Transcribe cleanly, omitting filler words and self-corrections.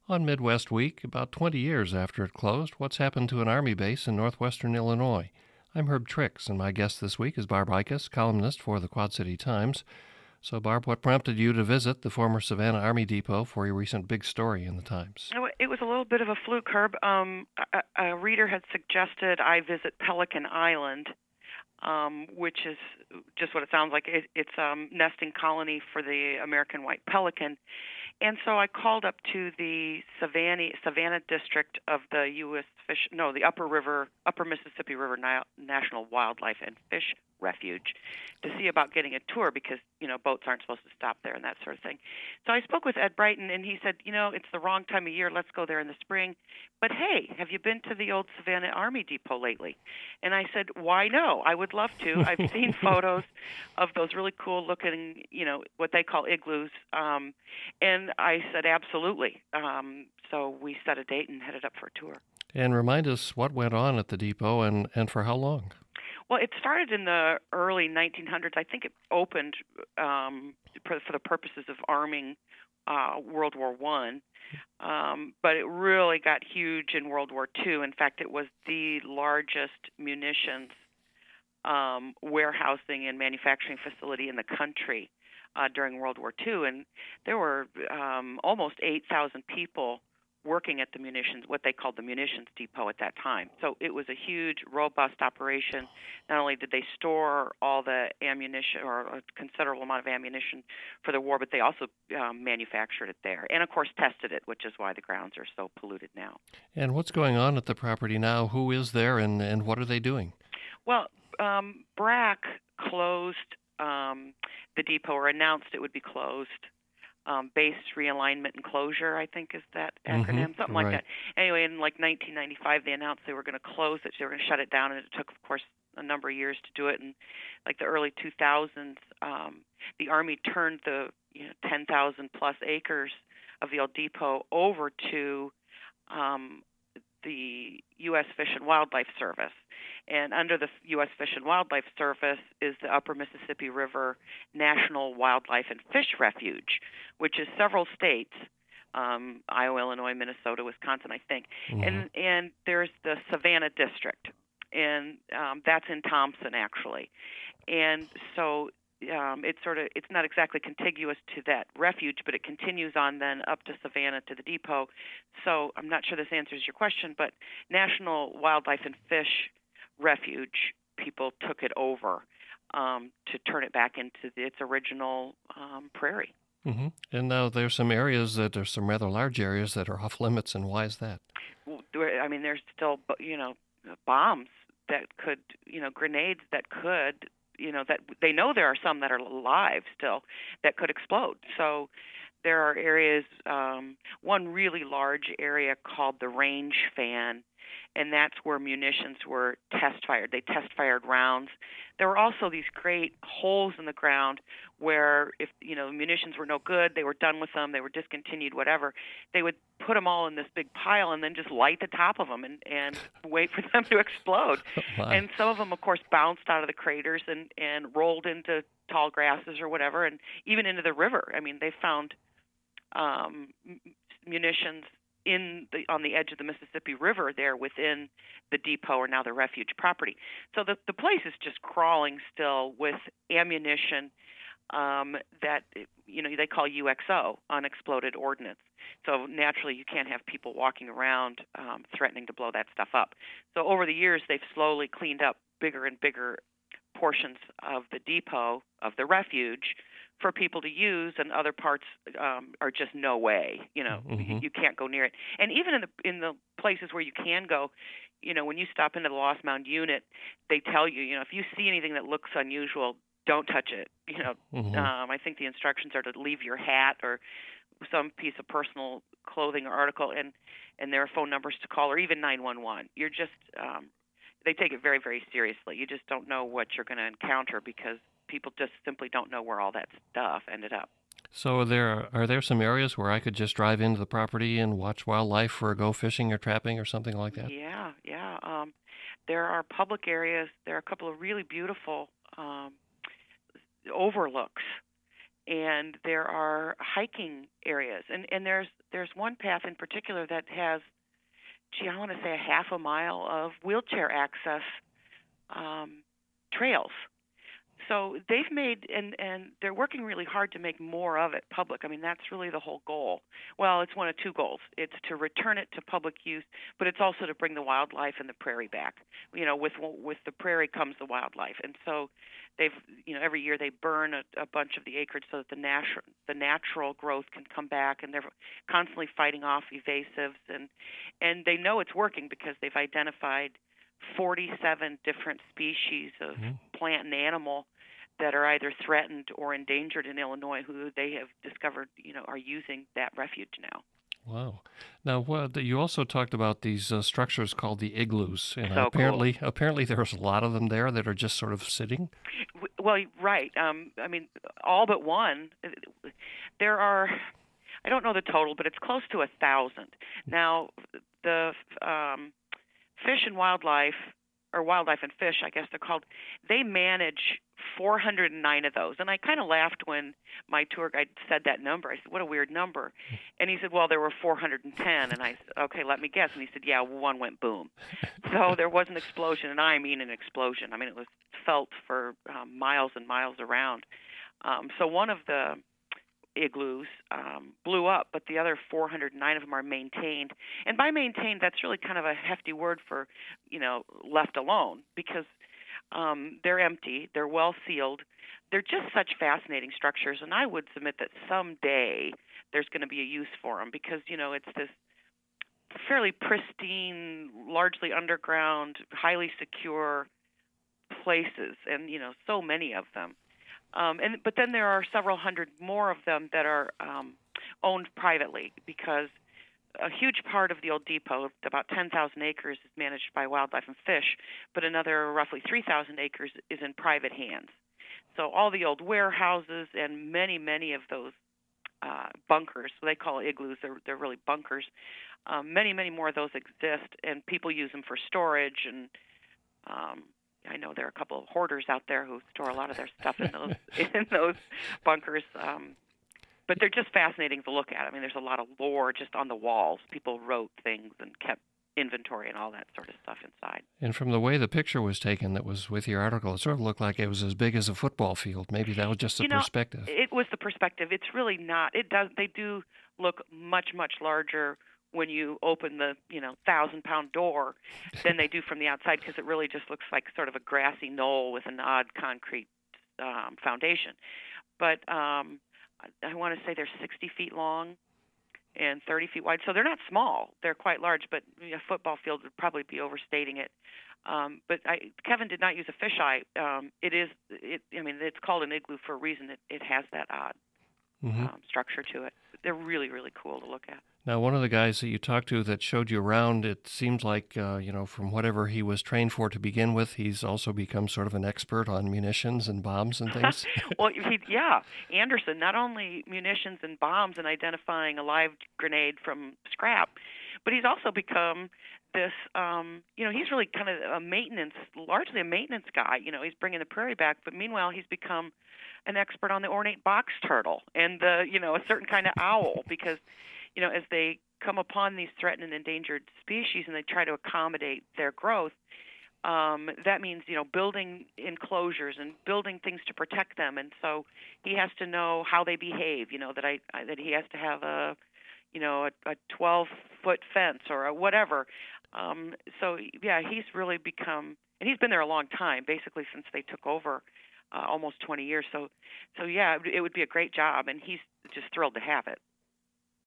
On Midwest Week, about 20 years after it closed, what's happened to an Army base in northwestern Illinois? I'm Herb Trix, and my guest this week is Barb Ikus, columnist for the Quad City Times. So, Barb, what prompted you to visit the former Savannah Army Depot for your recent big story in the Times? It was a little bit of a fluke, Herb. A reader had suggested I visit Pelican Island, which is just what it sounds like. It's a nesting colony for the American white pelican. And so I called up to the Savannah district of the the Upper Mississippi River National Wildlife and Fish Refuge to see about getting a tour because, boats aren't supposed to stop there and that sort of thing. So I spoke with Ed Brighton and he said, it's the wrong time of year. Let's go there in the spring. But hey, have you been to the old Savannah Army Depot lately? And I said, why no? I would love to. I've seen photos of those really cool looking, what they call igloos. And I said, absolutely. So we set a date and headed up for a tour. And remind us what went on at the depot and for how long? Well, it started in the early 1900s. I think it opened for the purposes of arming World War I. But it really got huge in World War II. In fact, it was the largest munitions warehousing and manufacturing facility in the country during World War II. And there were almost 8,000 people working at the what they called the munitions depot at that time. So it was a huge, robust operation. Not only did they store all the ammunition or a considerable amount of ammunition for the war, but they also manufactured it there. And, of course, tested it, which is why the grounds are so polluted now. And what's going on at the property now? Who is there and what are they doing? Well, BRAC closed the depot or announced it would be closed. Base realignment and closure, I think is that acronym, something like that. Anyway, in 1995, they announced they were going to close it. They were going to shut it down, and it took, of course, a number of years to do it. And the early 2000s, the Army turned the 10,000 plus acres of the old depot over to the U.S. Fish and Wildlife Service. And under the U.S. Fish and Wildlife Service is the Upper Mississippi River National Wildlife and Fish Refuge, which is several states, Iowa, Illinois, Minnesota, Wisconsin, I think. And there's the Savannah District, and that's in Thompson, actually. And so it's not exactly contiguous to that refuge, but it continues on then up to Savannah to the depot. So I'm not sure this answers your question, but National Wildlife and Fish Refuge, people took it over to turn it back into its original prairie. And now there's some rather large areas that are off limits, and why is that? I mean, there's still, bombs that could, grenades that could, that they know there are some that are alive still that could explode. So there are areas, one really large area called the range fan, and that's where munitions were test fired. They test fired rounds. There were also these great holes in the ground where if, munitions were no good, they were done with them, they were discontinued, whatever, they would put them all in this big pile and then just light the top of them and wait for them to explode. And some of them, of course, bounced out of the craters and rolled into tall grasses or whatever, and even into the river. I mean, they found munitions on the edge of the Mississippi River there within the depot or now the refuge property. So the place is just crawling still with ammunition that they call UXO, unexploded ordnance. So naturally you can't have people walking around threatening to blow that stuff up. So over the years they've slowly cleaned up bigger and bigger portions of the depot, of the refuge, for people to use, and other parts are just no way. You can't go near it. And even in the places where you can go, when you stop into the Lost Mound unit, they tell you, if you see anything that looks unusual, don't touch it. I think the instructions are to leave your hat or some piece of personal clothing or article, and there are phone numbers to call, or even 911. You're just they take it very, very seriously. You just don't know what you're going to encounter because people just simply don't know where all that stuff ended up. So are there some areas where I could just drive into the property and watch wildlife or go fishing or trapping or something like that? Yeah. There are public areas. There are a couple of really beautiful overlooks and there are hiking areas, and there's one path in particular that has, gee, I want to say a half a mile of wheelchair access um, trails. So they've made, and they're working really hard to make more of it public. I mean, that's really the whole goal. Well, it's one of two goals. It's to return it to public use, but it's also to bring the wildlife and the prairie back. With the prairie comes the wildlife, and so they've, every year they burn a bunch of the acreage so that the natural growth can come back, and they're constantly fighting off evasives, and they know it's working because they've identified 47 different species of plant and animal that are either threatened or endangered in Illinois, who they have discovered, are using that refuge now. Wow. Now, you also talked about these structures called the igloos, and So cool. apparently there's a lot of them there that are just sort of sitting. Well, right. I mean, all but one. There are, I don't know the total, but it's close to 1,000. Now, the Fish and Wildlife, or Wildlife and Fish, I guess they're called, they manage 409 of those. And I kind of laughed when my tour guide said that number. I said, what a weird number. And he said, well, there were 410. And I said, okay, let me guess. And he said, yeah, one went boom. So there was an explosion, and I mean an explosion. I mean, it was felt for miles and miles around. So one of the igloos blew up, but the other 409 of them are maintained. And by maintained, that's really kind of a hefty word for, left alone, because they're empty, they're well sealed, they're just such fascinating structures. And I would submit that someday there's going to be a use for them, because it's this fairly pristine, largely underground, highly secure places, and so many of them. But then there are several hundred more of them that are owned privately, because a huge part of the old depot, about 10,000 acres, is managed by Wildlife and Fish, but another roughly 3,000 acres is in private hands. So all the old warehouses and many, many of those bunkers, so they call it igloos, they're really bunkers. Many, many more of those exist, and people use them for storage. And I know there are a couple of hoarders out there who store a lot of their stuff in those bunkers. But they're just fascinating to look at. I mean, there's a lot of lore just on the walls. People wrote things and kept inventory and all that sort of stuff inside. And from the way the picture was taken that was with your article, it sort of looked like it was as big as a football field. Maybe that was just the perspective. It was the perspective. It's really not. They do look much, much larger when you open the 1,000-pound door than they do from the outside, because it really just looks like sort of a grassy knoll with an odd concrete foundation. But I want to say they're 60 feet long and 30 feet wide, so they're not small. They're quite large, but a football field would probably be overstating it. But Kevin did not use a fisheye. It's called an igloo for a reason. It has that odd structure to it. They're really, really cool to look at. Now, one of the guys that you talked to that showed you around, it seems like, from whatever he was trained for to begin with, he's also become sort of an expert on munitions and bombs and things. Well, Anderson, not only munitions and bombs and identifying a live grenade from scrap, but he's also become this, he's really kind of largely a maintenance guy. He's bringing the prairie back, but meanwhile he's become an expert on the ornate box turtle and a certain kind of owl, because as they come upon these threatened and endangered species and they try to accommodate their growth, that means, building enclosures and building things to protect them. And so he has to know how they behave, that he has to have a 12-foot fence or a whatever. He's really become, and he's been there a long time, basically since they took over, almost 20 years. So it would be a great job, and he's just thrilled to have it.